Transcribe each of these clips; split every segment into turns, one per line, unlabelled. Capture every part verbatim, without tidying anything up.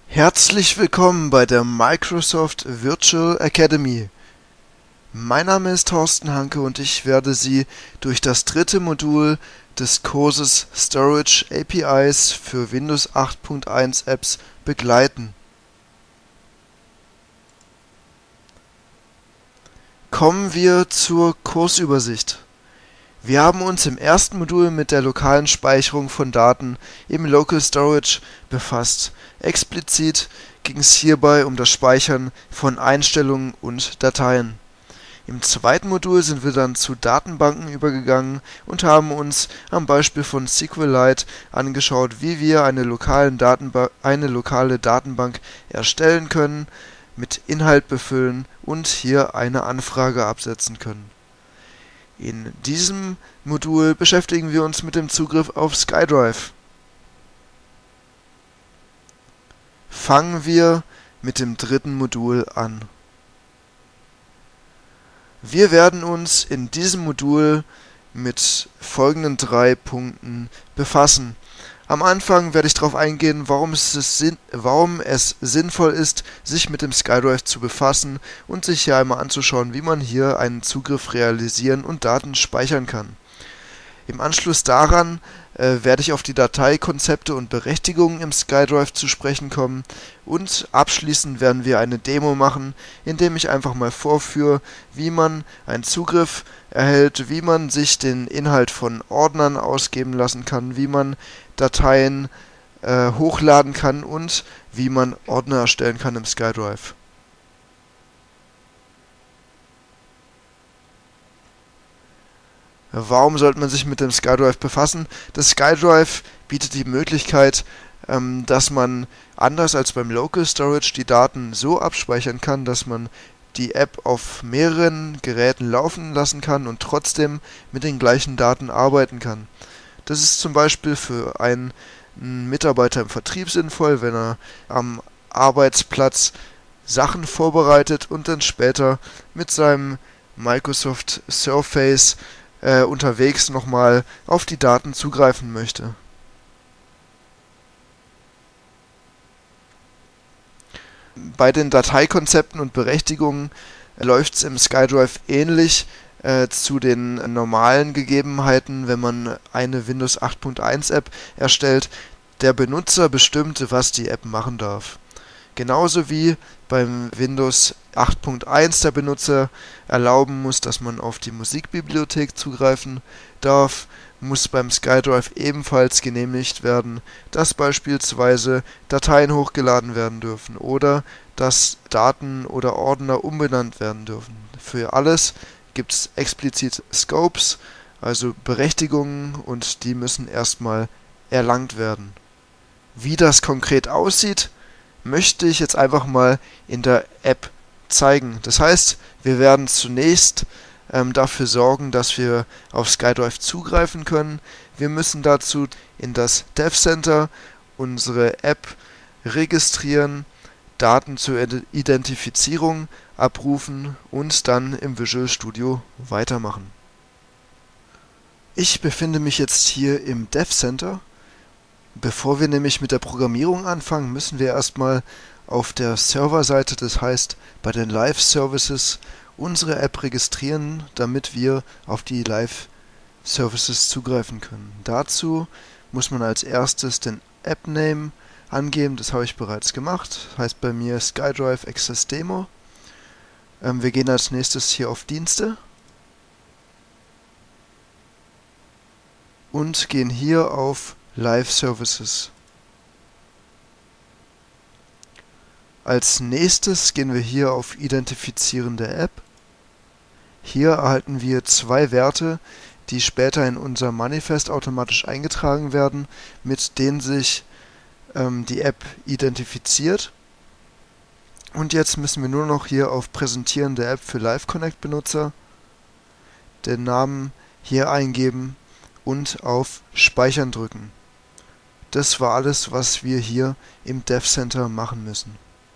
Herzlich willkommen bei der Microsoft Virtual Academy. Mein Name ist Thorsten Hanke und ich werde Sie durch das dritte Modul des Kurses Storage A P Is für Windows acht Punkt eins Apps begleiten. Kommen wir zur Kursübersicht. Wir haben uns im ersten Modul mit der lokalen Speicherung von Daten im Local Storage befasst. Explizit ging es hierbei um das Speichern von Einstellungen und Dateien. Im zweiten Modul sind wir dann zu Datenbanken übergegangen und haben uns am Beispiel von SQLite angeschaut, wie wir eine, lokalen Datenba- eine lokale Datenbank erstellen können, mit Inhalt befüllen und hier eine Anfrage absetzen können. In diesem Modul beschäftigen wir uns mit dem Zugriff auf SkyDrive. Fangen wir mit dem dritten Modul an. Wir werden uns in diesem Modul mit folgenden drei Punkten befassen. Am Anfang werde ich darauf eingehen, warum es, sinn- warum es sinnvoll ist, sich mit dem SkyDrive zu befassen und sich hier einmal anzuschauen, wie man hier einen Zugriff realisieren und Daten speichern kann. Im Anschluss daran äh, werde ich auf die Dateikonzepte und Berechtigungen im SkyDrive zu sprechen kommen und abschließend werden wir eine Demo machen, indem ich einfach mal vorführe, wie man einen Zugriff erhält, wie man sich den Inhalt von Ordnern ausgeben lassen kann, wie man Dateien äh, hochladen kann und wie man Ordner erstellen kann im SkyDrive. Warum sollte man sich mit dem SkyDrive befassen? Das SkyDrive bietet die Möglichkeit, ähm, dass man anders als beim Local Storage die Daten so abspeichern kann, dass man die App auf mehreren Geräten laufen lassen kann und trotzdem mit den gleichen Daten arbeiten kann. Das ist zum Beispiel für einen Mitarbeiter im Vertrieb sinnvoll, wenn er am Arbeitsplatz Sachen vorbereitet und dann später mit seinem Microsoft Surface äh, unterwegs nochmal auf die Daten zugreifen möchte. Bei den Dateikonzepten und Berechtigungen läuft es im SkyDrive ähnlich äh, zu den normalen Gegebenheiten, wenn man eine Windows acht Punkt eins App erstellt. Der Benutzer bestimmt, was die App machen darf. Genauso wie beim Windows acht Punkt eins der Benutzer erlauben muss, dass man auf die Musikbibliothek zugreifen darf, muss beim SkyDrive ebenfalls genehmigt werden, dass beispielsweise Dateien hochgeladen werden dürfen oder dass Daten oder Ordner umbenannt werden dürfen. Für alles gibt es explizit Scopes, also Berechtigungen, und die müssen erstmal erlangt werden. Wie das konkret aussieht, möchte ich jetzt einfach mal in der App zeigen. Das heißt, wir werden zunächst ähm, dafür sorgen, dass wir auf SkyDrive zugreifen können. Wir müssen dazu in das Dev Center unsere App registrieren, Daten zur Identifizierung abrufen und dann im Visual Studio weitermachen. Ich befinde mich jetzt hier im Dev Center. Bevor wir nämlich mit der Programmierung anfangen, müssen wir erstmal auf der Serverseite, das heißt bei den Live-Services, unsere App registrieren, damit wir auf die Live-Services zugreifen können. Dazu muss man als erstes den App-Name angeben, das habe ich bereits gemacht, das heißt bei mir SkyDrive Access Demo. Ähm, wir gehen als nächstes hier auf Dienste und gehen hier auf Live Services. Als nächstes gehen wir hier auf Identifizieren der App. Hier erhalten wir zwei Werte, die später in unser Manifest automatisch eingetragen werden, mit denen sich ähm, die App identifiziert. Und jetzt müssen wir nur noch hier auf Präsentieren der App für Live Connect Benutzer den Namen hier eingeben und auf Speichern drücken. Das war alles, was wir hier im Dev Center machen müssen.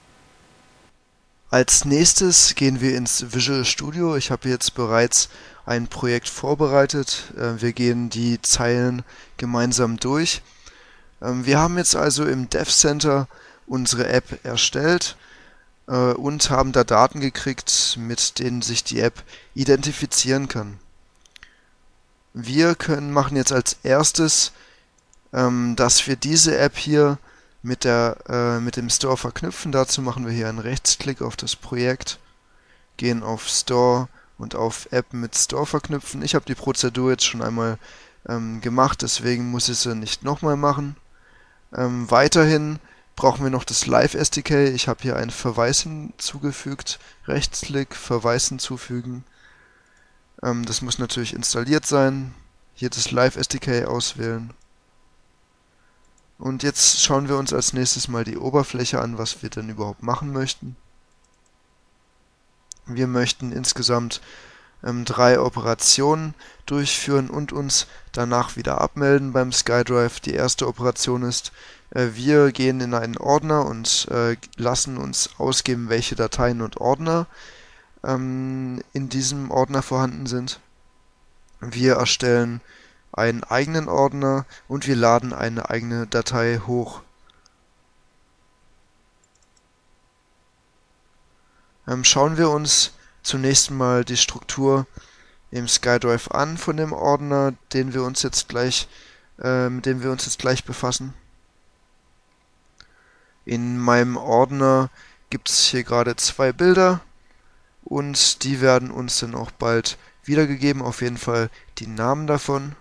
Als nächstes gehen wir ins Visual Studio. Ich habe jetzt bereits ein Projekt vorbereitet. Wir gehen die Zeilen gemeinsam durch. Wir haben jetzt also im Dev Center unsere App erstellt äh, und haben da Daten gekriegt, mit denen sich die App identifizieren kann. Wir können machen jetzt als erstes, ähm, dass wir diese App hier mit, der, äh, mit dem Store verknüpfen. Dazu machen wir hier einen Rechtsklick auf das Projekt, gehen auf Store und auf App mit Store verknüpfen. Ich habe die Prozedur jetzt schon einmal ähm, gemacht, deswegen muss ich sie nicht nochmal machen. Ähm, weiterhin brauchen wir noch das Live S D K. Ich habe hier einen Verweis hinzugefügt. Rechtsklick, Verweis hinzufügen. Ähm, das muss natürlich installiert sein. Hier das Live S D K auswählen. Und jetzt schauen wir uns als nächstes mal die Oberfläche an, was wir denn überhaupt machen möchten. Wir möchten insgesamt ähm, drei Operationen durchführen und uns danach wieder abmelden beim SkyDrive. Die erste Operation ist, äh, wir gehen in einen Ordner und äh, lassen uns ausgeben, welche Dateien und Ordner ähm, in diesem Ordner vorhanden sind. Wir erstellen einen eigenen Ordner und wir laden eine eigene Datei hoch. Ähm, schauen wir uns zunächst mal die Struktur im SkyDrive an von dem Ordner, den wir uns jetzt gleich, äh, mit dem wir uns jetzt gleich befassen. In meinem Ordner gibt es hier gerade zwei Bilder und die werden uns dann auch bald wiedergegeben, auf jeden Fall die Namen davon.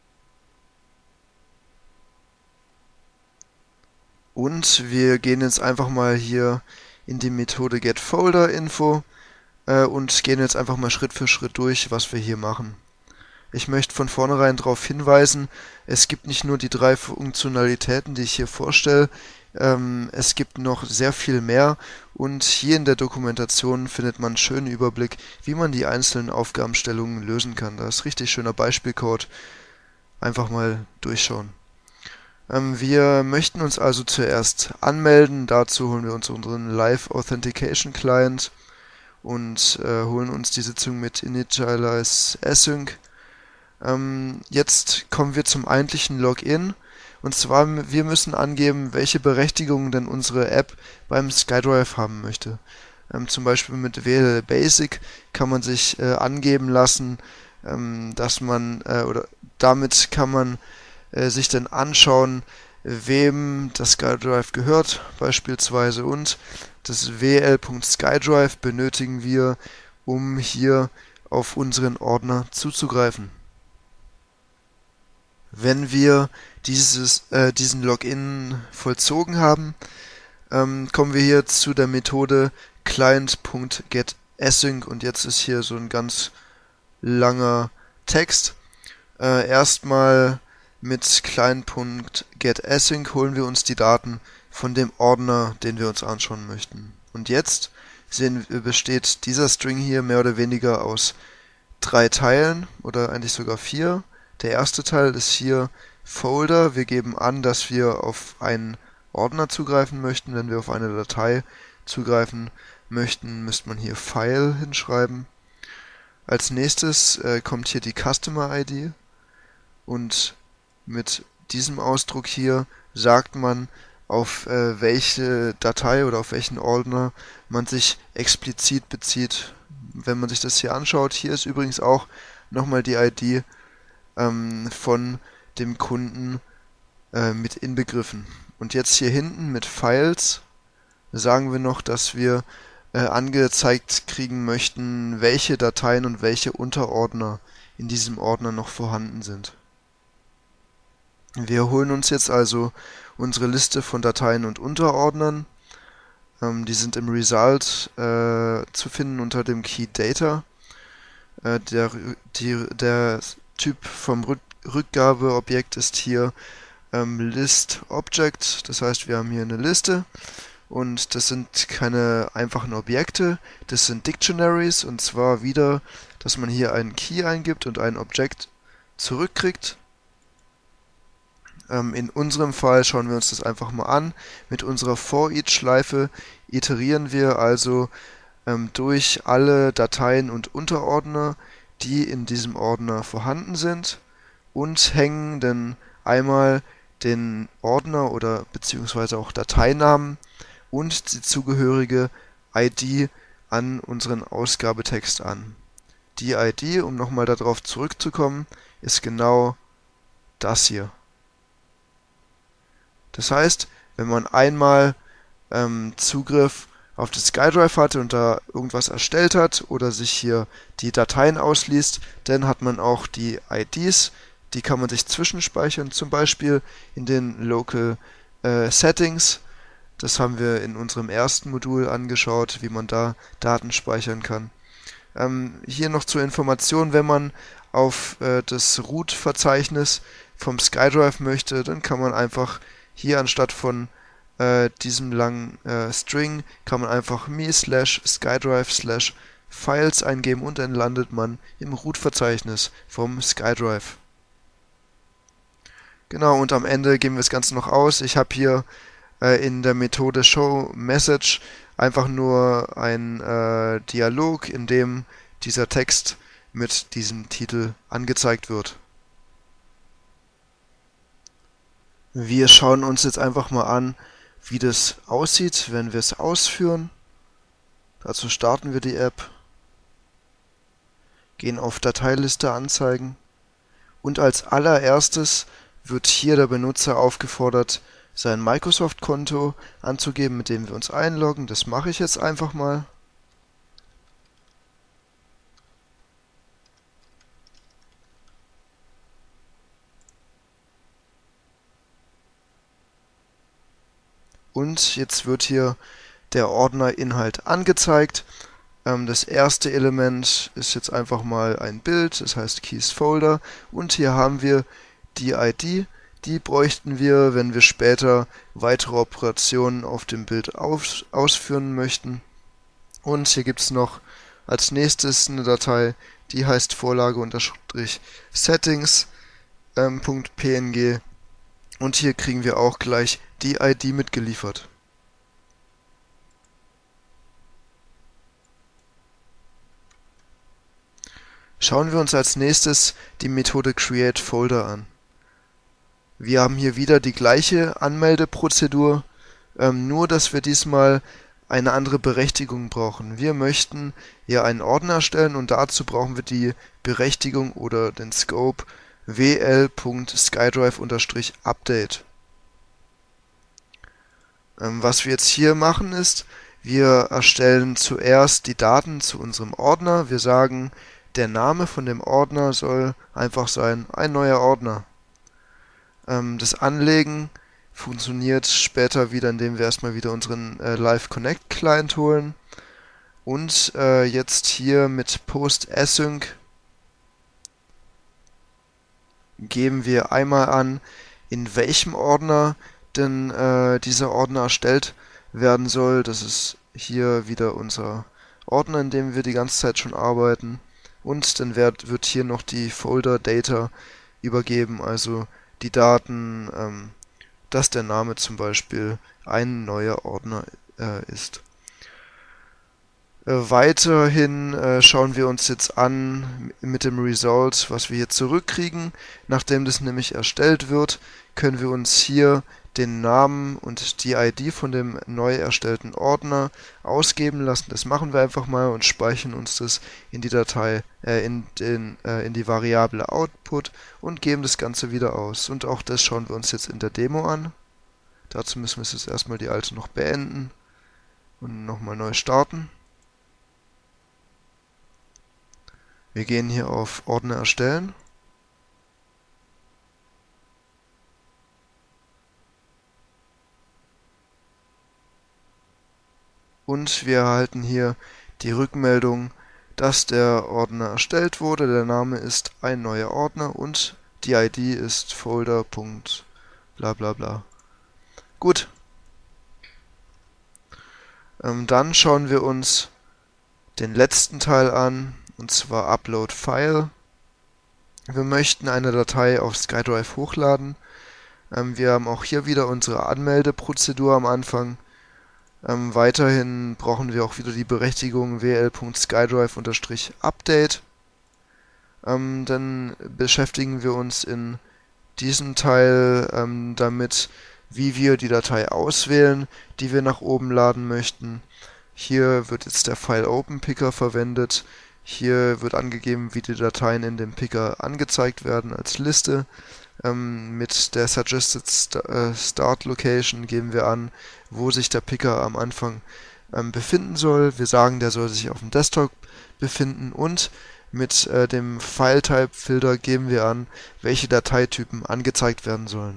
Und wir gehen jetzt einfach mal hier in die Methode getFolderInfo äh, und gehen jetzt einfach mal Schritt für Schritt durch, was wir hier machen. Ich möchte von vornherein darauf hinweisen, es gibt nicht nur die drei Funktionalitäten, die ich hier vorstelle, ähm, es gibt noch sehr viel mehr und hier in der Dokumentation findet man einen schönen Überblick, wie man die einzelnen Aufgabenstellungen lösen kann. Da ist richtig schöner Beispielcode. Einfach mal durchschauen. Ähm, wir möchten uns also zuerst anmelden. Dazu holen wir uns unseren Live Authentication Client und äh, holen uns die Sitzung mit Initialize Async. Ähm, jetzt kommen wir zum eigentlichen Login. Und zwar, wir müssen angeben, welche Berechtigungen denn unsere App beim SkyDrive haben möchte. Ähm, zum Beispiel mit W L L Basic kann man sich äh, angeben lassen, ähm, dass man, äh, oder damit kann man äh, sich dann anschauen, wem das SkyDrive gehört, beispielsweise. Und das W L.SkyDrive benötigen wir, um hier auf unseren Ordner zuzugreifen. Wenn wir dieses, äh, diesen Login vollzogen haben, ähm, kommen wir hier zu der Methode Client.getAsync und jetzt ist hier so ein ganz langer Text. Äh, erstmal mit Client.getAsync holen wir uns die Daten von dem Ordner, den wir uns anschauen möchten. Und jetzt sehen, besteht dieser String hier mehr oder weniger aus drei Teilen oder eigentlich sogar vier. Der erste Teil ist hier Folder. Wir geben an, dass wir auf einen Ordner zugreifen möchten. Wenn wir auf eine Datei zugreifen möchten, müsste man hier File hinschreiben. Als nächstes äh, kommt hier die Customer I D und mit diesem Ausdruck hier sagt man, auf äh, welche Datei oder auf welchen Ordner man sich explizit bezieht. Wenn man sich das hier anschaut, hier ist übrigens auch nochmal die I D ähm, von dem Kunden äh, mit inbegriffen. Und jetzt hier hinten mit Files sagen wir noch, dass wir äh, angezeigt kriegen möchten, welche Dateien und welche Unterordner in diesem Ordner noch vorhanden sind. Wir holen uns jetzt also unsere Liste von Dateien und Unterordnern. Ähm, die sind im Result äh, zu finden unter dem Key Data. Äh, der, die, der Typ vom Rück Rückgabeobjekt ist hier ähm, List Object. Das heißt, wir haben hier eine Liste und das sind keine einfachen Objekte, das sind Dictionaries und zwar wieder, dass man hier einen Key eingibt und ein Objekt zurückkriegt. Ähm, in unserem Fall schauen wir uns das einfach mal an. Mit unserer For-Each-Schleife iterieren wir also ähm, durch alle Dateien und Unterordner, die in diesem Ordner vorhanden sind und hängen dann einmal den Ordner oder beziehungsweise auch Dateinamen und die zugehörige I D an unseren Ausgabetext an. Die I D, um nochmal darauf zurückzukommen, ist genau das hier. Das heißt, wenn man einmal ähm, Zugriff auf das SkyDrive hatte und da irgendwas erstellt hat oder sich hier die Dateien ausliest, dann hat man auch die I Ds, die kann man sich zwischenspeichern, zum Beispiel in den Local äh, Settings. Das haben wir in unserem ersten Modul angeschaut, wie man da Daten speichern kann. Ähm, hier noch zur Information, wenn man auf äh, das Root-Verzeichnis vom SkyDrive möchte, dann kann man einfach hier anstatt von äh, diesem langen äh, String, kann man einfach me slash skydrive slash files eingeben und dann landet man im Root-Verzeichnis vom SkyDrive. Genau, und am Ende geben wir das Ganze noch aus. Ich habe hier äh, in der Methode showMessage einfach nur ein äh, Dialog, in dem dieser Text mit diesem Titel angezeigt wird. Wir schauen uns jetzt einfach mal an, wie das aussieht, wenn wir es ausführen. Dazu starten wir die App, gehen auf Dateiliste anzeigen und als allererstes wird hier der Benutzer aufgefordert, sein Microsoft-Konto anzugeben, mit dem wir uns einloggen. Das mache ich jetzt einfach mal. Und jetzt wird hier der Ordnerinhalt angezeigt. Ähm, das erste Element ist jetzt einfach mal ein Bild, das heißt Keys Folder. Und hier haben wir die I D. Die bräuchten wir, wenn wir später weitere Operationen auf dem Bild auf, ausführen möchten. Und hier gibt es noch als nächstes eine Datei, die heißt Vorlage-Settings.png. Ähm, und hier kriegen wir auch gleich die I D mitgeliefert. Schauen wir uns als nächstes die Methode createFolder an. Wir haben hier wieder die gleiche Anmeldeprozedur, ähm, nur dass wir diesmal eine andere Berechtigung brauchen. Wir möchten ja einen Ordner erstellen und dazu brauchen wir die Berechtigung oder den Scope wl.skydrive-update. Ähm, was wir jetzt hier machen ist, wir erstellen zuerst die Daten zu unserem Ordner. Wir sagen, der Name von dem Ordner soll einfach sein, ein neuer Ordner. Ähm, das Anlegen funktioniert später wieder, indem wir erstmal wieder unseren äh, Live Connect Client holen. Und äh, jetzt hier mit Post Async geben wir einmal an, in welchem Ordner denn äh, dieser Ordner erstellt werden soll. Das ist hier wieder unser Ordner, in dem wir die ganze Zeit schon arbeiten. Und dann wird, wird hier noch die Folder Data übergeben, also die Daten, ähm, dass der Name zum Beispiel ein neuer Ordner äh, ist. Äh, weiterhin äh, schauen wir uns jetzt an mit dem Result, was wir hier zurückkriegen. Nachdem das nämlich erstellt wird, können wir uns hier den Namen und die I D von dem neu erstellten Ordner ausgeben lassen. Das machen wir einfach mal und speichern uns das in die Datei, äh, in, den, äh, in die Variable Output und geben das Ganze wieder aus. Und auch das schauen wir uns jetzt in der Demo an. Dazu müssen wir jetzt erstmal die alte noch beenden und nochmal neu starten. Wir gehen hier auf Ordner erstellen. Und wir erhalten hier die Rückmeldung, dass der Ordner erstellt wurde. Der Name ist ein neuer Ordner und die I D ist Folder. Bla bla bla. Gut. Ähm, dann schauen wir uns den letzten Teil an, und zwar Upload File. Wir möchten eine Datei auf SkyDrive hochladen. Ähm, wir haben auch hier wieder unsere Anmeldeprozedur am Anfang. Ähm, weiterhin brauchen wir auch wieder die Berechtigung wl.skydrive-update. Ähm, dann beschäftigen wir uns in diesem Teil ähm, damit, wie wir die Datei auswählen, die wir nach oben laden möchten. Hier wird jetzt der File Open Picker verwendet. Hier wird angegeben, wie die Dateien in dem Picker angezeigt werden als Liste. Ähm, mit der Suggested Start Location geben wir an, wo sich der Picker am Anfang ähm, befinden soll. Wir sagen, der soll sich auf dem Desktop befinden, und mit äh, dem File-Type-Filter geben wir an, welche Dateitypen angezeigt werden sollen.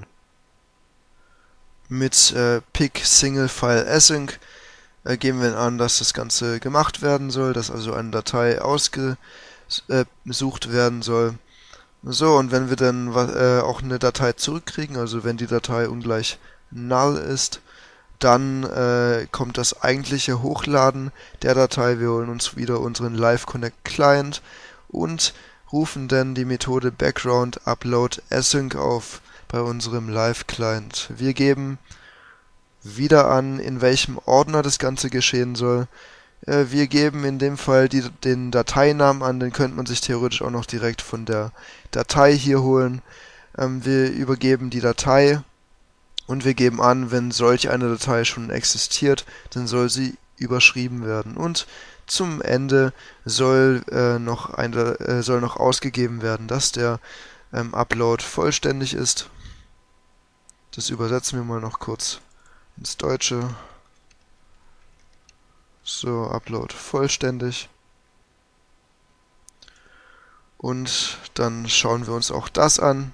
Mit äh, Pick Single File Async äh, geben wir an, dass das Ganze gemacht werden soll, dass also eine Datei ausgesucht äh, werden soll. So, und wenn wir dann äh, auch eine Datei zurückkriegen, also wenn die Datei ungleich null ist, dann äh, kommt das eigentliche Hochladen der Datei. Wir holen uns wieder unseren Live Connect Client und rufen dann die Methode Background Upload Async auf bei unserem Live Client. Wir geben wieder an, in welchem Ordner das Ganze geschehen soll. Äh, wir geben in dem Fall die, den Dateinamen an, den könnte man sich theoretisch auch noch direkt von der Datei hier holen. Ähm, wir übergeben die Datei. Und wir geben an, wenn solch eine Datei schon existiert, dann soll sie überschrieben werden. Und zum Ende soll, äh, noch, eine, äh, soll noch ausgegeben werden, dass der ähm, Upload vollständig ist. Das übersetzen wir mal noch kurz ins Deutsche. So, Upload vollständig. Und dann schauen wir uns auch das an.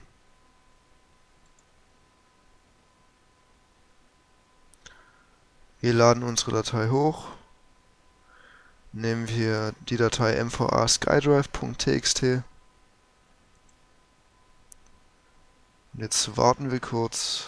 Wir laden unsere Datei hoch, nehmen wir die Datei m v a skydrive punkt t x t. Und jetzt warten wir kurz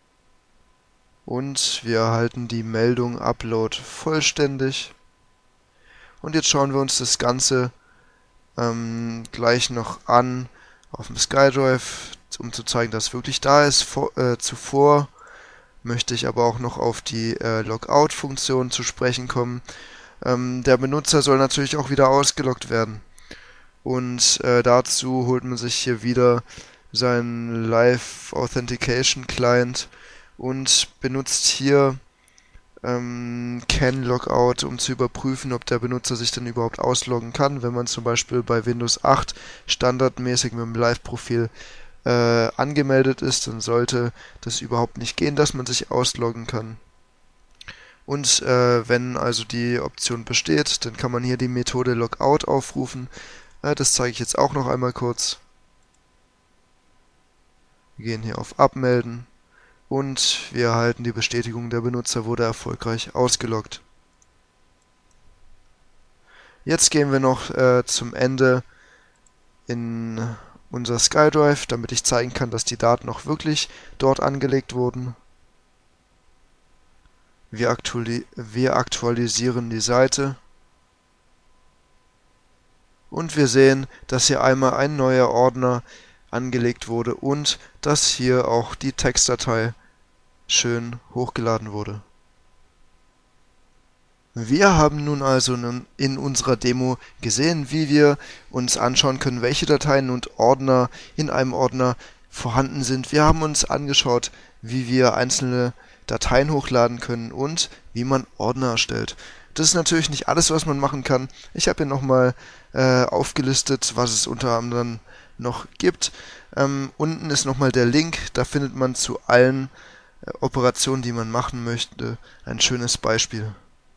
und wir erhalten die Meldung Upload vollständig. Und jetzt schauen wir uns das Ganze ähm, gleich noch an auf dem SkyDrive, um zu zeigen, dass es wirklich da ist. Vor, äh, zuvor möchte ich aber auch noch auf die äh, Logout-Funktion zu sprechen kommen. Ähm, der Benutzer soll natürlich auch wieder ausgeloggt werden. Und äh, dazu holt man sich hier wieder seinen Live Authentication Client und benutzt hier ähm, Can Logout, um zu überprüfen, ob der Benutzer sich denn überhaupt ausloggen kann. Wenn man zum Beispiel bei Windows acht standardmäßig mit dem Live-Profil Äh, angemeldet ist, dann sollte das überhaupt nicht gehen, dass man sich ausloggen kann. Und äh, wenn also die Option besteht, dann kann man hier die Methode Logout aufrufen. Äh, das zeige ich jetzt auch noch einmal kurz. Wir gehen hier auf Abmelden und wir erhalten die Bestätigung, der Benutzer wurde erfolgreich ausgeloggt. Jetzt gehen wir noch äh, zum Ende in unser SkyDrive, damit ich zeigen kann, dass die Daten auch wirklich dort angelegt wurden. Wir, aktuali wir aktualisieren die Seite und wir sehen, dass hier einmal ein neuer Ordner angelegt wurde und dass hier auch die Textdatei schön hochgeladen wurde. Wir haben nun also in unserer Demo gesehen, wie wir uns anschauen können, welche Dateien und Ordner in einem Ordner vorhanden sind. Wir haben uns angeschaut, wie wir einzelne Dateien hochladen können und wie man Ordner erstellt. Das ist natürlich nicht alles, was man machen kann. Ich habe hier nochmal äh, aufgelistet, was es unter anderem noch gibt. Ähm, unten ist nochmal der Link, da findet man zu allen äh, Operationen, die man machen möchte, ein schönes Beispiel.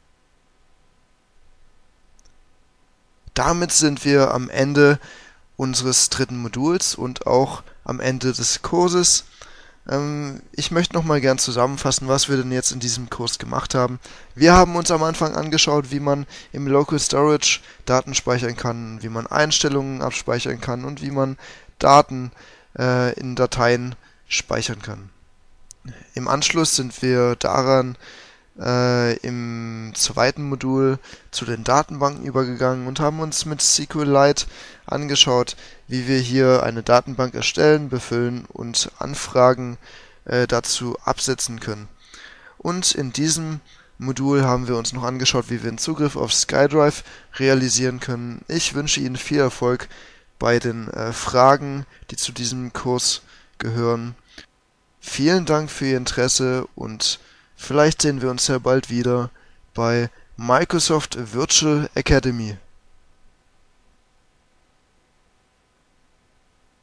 Damit sind wir am Ende unseres dritten Moduls und auch am Ende des Kurses. Ähm, ich möchte nochmal gern zusammenfassen, was wir denn jetzt in diesem Kurs gemacht haben. Wir haben uns am Anfang angeschaut, wie man im Local Storage Daten speichern kann, wie man Einstellungen abspeichern kann und wie man Daten äh, in Dateien speichern kann. Im Anschluss sind wir daran Äh, im zweiten Modul zu den Datenbanken übergegangen und haben uns mit SQLite angeschaut, wie wir hier eine Datenbank erstellen, befüllen und Anfragen äh, dazu absetzen können. Und in diesem Modul haben wir uns noch angeschaut, wie wir einen Zugriff auf SkyDrive realisieren können. Ich wünsche Ihnen viel Erfolg bei den äh, Fragen, die zu diesem Kurs gehören. Vielen Dank für Ihr Interesse und vielleicht sehen wir uns ja bald wieder bei Microsoft Virtual Academy.